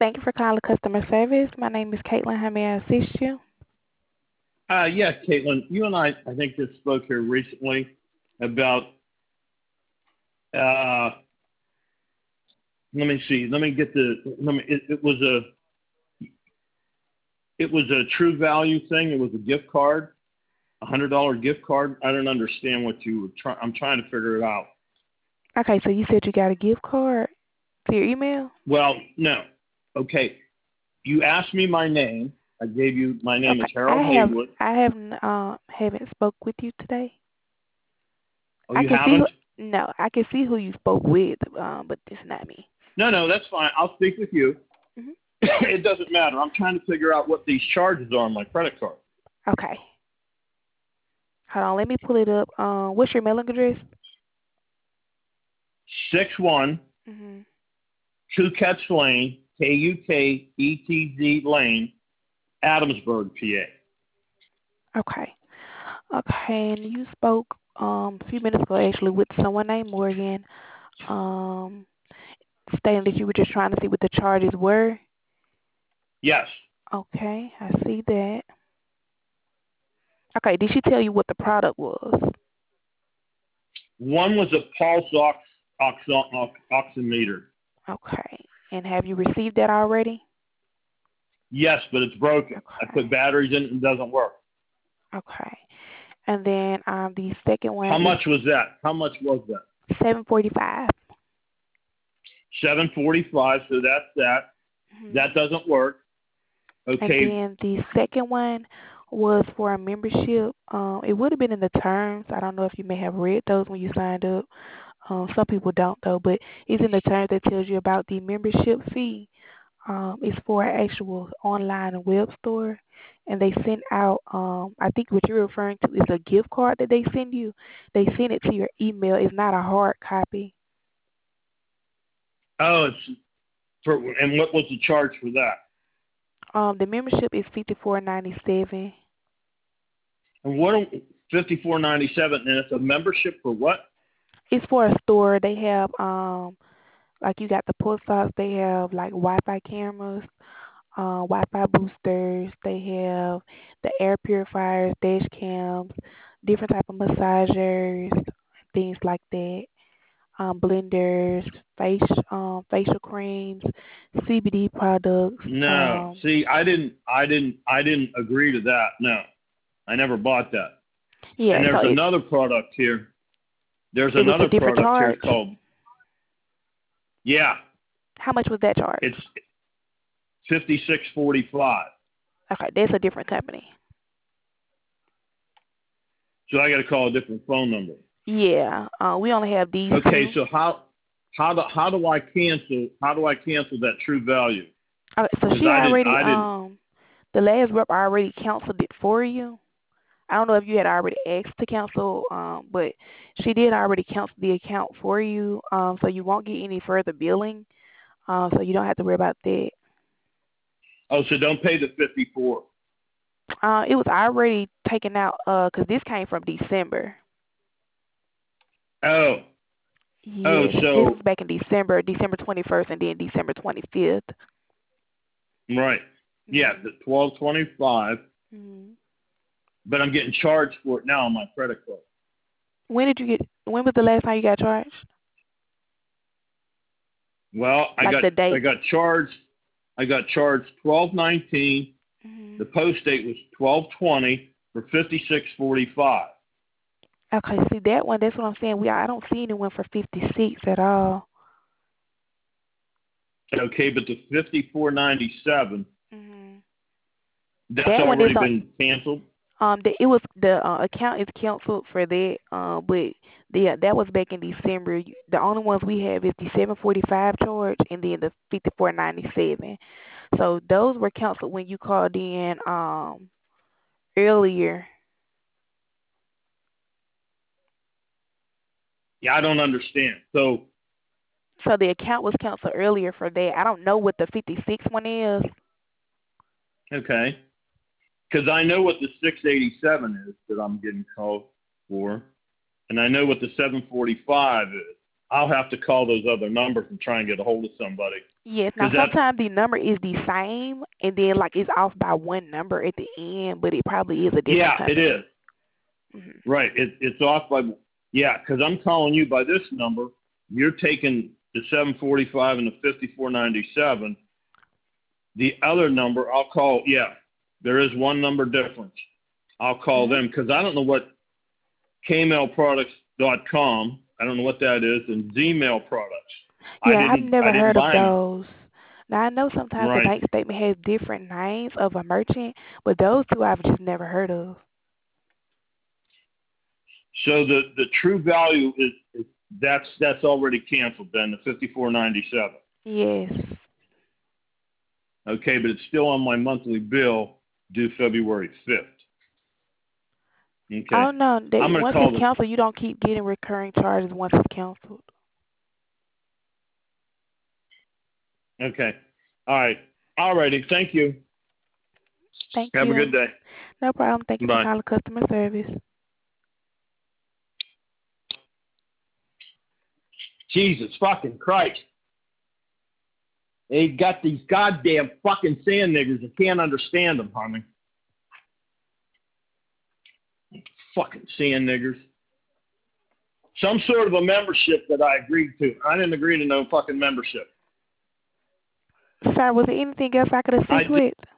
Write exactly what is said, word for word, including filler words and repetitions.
Thank you for calling customer service. My name is Caitlin. How may I assist you? Uh, yeah, Caitlin, you and I, I think, just spoke here recently about, uh, let me see, let me get the, let me, it, it was a, it was a True Value thing. It was a gift card, a hundred dollar gift card. I don't understand what you were trying, I'm trying to figure it out. Okay, so you said you got a gift card to your email? Well, no. Okay. You asked me my name. I gave you, my name is Okay, Harold I have Haywood. I haven't uh haven't spoke with you today. Oh, I you can see who, haven't? no, I can see who you spoke with, um, but it's not me. No, no, that's fine. I'll speak with you. hmm It doesn't matter. I'm trying to figure out what these charges are on my credit card. Okay, hold on, let me pull it up. Um, what's your mailing address? Six one hmm Kuketz Lane, K U K E T Z Lane, Adamsburg, P A. Okay, okay, and you spoke um a few minutes ago actually with someone named Morgan, um, stating that you were just trying to see what the charges were. Yes. Okay, I see that. Okay, did she tell you what the product was? One was a pulse ox, ox, ox, oximeter. Okay, and have you received that already? Yes, but it's broken. I put Okay, batteries in it and it doesn't work. okay, and then um the second one How is much was that? How much was that? seven forty five. seven forty-five, so that's that. Mm-hmm. That doesn't work. And Okay. then the second one was for a membership. Um, it would have been in the terms. I don't know if you may have read those when you signed up. Um, some people don't though, but it's in the terms that tells you about the membership fee. Um, it's for an actual online web store, and they send out. Um, I think what you're referring to is a gift card that they send you. They send it to your email. It's not a hard copy. Oh, it's for, and what was the charge for that? Um, the membership is fifty four ninety seven. And what, fifty-four ninety-seven, and it's a membership for what? It's for a store. They have um like you got the post ops. They have like Wi-Fi cameras, uh, Wi-Fi boosters. They have the air purifiers, dash cams, different type of massagers, things like that. Um, blenders, face um facial creams, C B D products. No. Um, See, I didn't, I didn't, I didn't agree to that. No, I never bought that. yeah. And So there's it another product here. There's it was a another different product here charge. called, yeah, How much was that charge? it's fifty-six forty-five. Okay, that's a different company. So I got to call a different phone number. Yeah, uh, we only have these Okay, two. so how, how do, how do I cancel, how do I cancel that True Value? Okay, so Because she I didn't, already I didn't, um the last rep already canceled it for you. I don't know if you had already asked to cancel, um, but she did already cancel the account for you, um, so you won't get any further billing, um, so you don't have to worry about that. oh, so don't pay the fifty-four. Uh, it was already taken out uh 'cause this came from December. Oh, oh, Yes, this so, was back in December, December twenty-first, and then December twenty-fifth. right. Yeah, Mm-hmm. the twelve twenty-five, Mm-hmm. but I'm getting charged for it now on my credit card. When did you get? When was the last time you got charged? Well, I Like got the I date? got charged I got charged twelve nineteen. Mm-hmm. The post date was twelve twenty for fifty-six forty-five. Okay, see that one. That's what I'm saying. We I don't see anyone for fifty-six at all. Okay, but the fifty-four ninety-seven, hmm that's That one is already on. been canceled. Um, the, it was the uh, account is canceled for that. Uh, but the that was back in December. You- The only ones we have is the seven forty-five charge and then the fifty-four ninety-seven. So those were canceled when you called in um earlier. Yeah, I don't understand. So, So the account was canceled earlier for that. I don't know what the fifty-six one is. okay, because I know what the six eighty-seven is that I'm getting called for, and I know what the seven forty-five is. I'll have to call those other numbers and try and get a hold of somebody. Yes. Now sometimes the number is the same, and then like it's off by one number at the end, but it probably is a different Yeah, company. it is. Mm-hmm. Right. It, it's off by yeah, because I'm calling you by this number. You're taking the seven forty-five and the fifty-four ninety-seven. The other number, I'll call. Yeah, there is one number difference. I'll call Mm-hmm. them because I don't know what K mail products dot com. I don't know what that is, and Z-Mail Products. Yeah, I've never heard of them. those. Now I know sometimes Right. the bank statement has different names of a merchant, but those two I've just never heard of. So the, the true value is, is that's that's already canceled then, the fifty-four ninety-seven. Yes. Okay, but it's still on my monthly bill due February fifth. Okay. I don't know. They, I'm gonna once call it's the, canceled, you don't keep getting recurring charges once it's canceled. Okay. All right. All righty. Thank you. Thank Have you. a good day. No problem. Thank you Bye. for calling customer service. Jesus fucking Christ. They got these goddamn fucking sand niggers. I can't understand them, honey. Fucking sand niggers. Some sort of a membership that I agreed to. I didn't agree to no fucking membership. Sir, was there anything else I could assist I, with?